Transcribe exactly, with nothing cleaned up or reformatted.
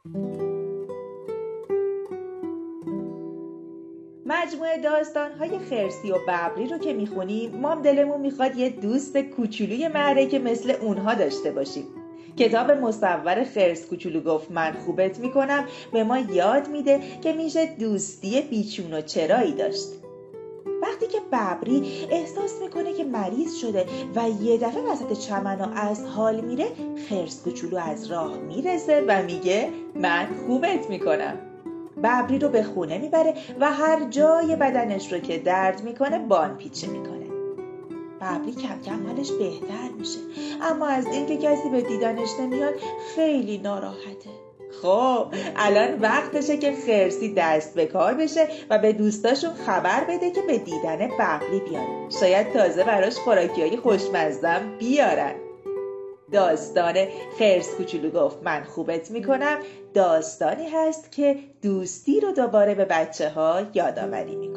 مجموعه داستان‌های خرسی و ببری رو که میخونیم ما هم دلمون میخواد یه دوست کوچولوی معرکه مثل اونها داشته باشیم. کتاب مصور خرس کوچولو گفت من خوبت میکنم به ما یاد میده که میشه دوستی بیچون و چرایی داشت. وقتی که ببری احساس میکنه که مریض شده و یه دفعه وسط چمن و از حال میره، خرس کوچولو از راه میرسه و میگه من خوبت میکنم. ببری رو به خونه میبره و هر جای بدنش رو که درد میکنه بان پیچه میکنه. ببری کم کم حالش بهتر میشه، اما از اینکه کسی به دیدنش نمیاد خیلی ناراحته. خب الان وقتشه که خرسی دست به کار بشه و به دوستاشون خبر بده که به دیدن ببری بیان. شاید تازه براش خوراکیای خوشمزدم بیارن. داستان خرس کوچولو گفت من خوبت میکنم داستانی هست که دوستی رو دوباره به بچه ها یادآوری میکنه.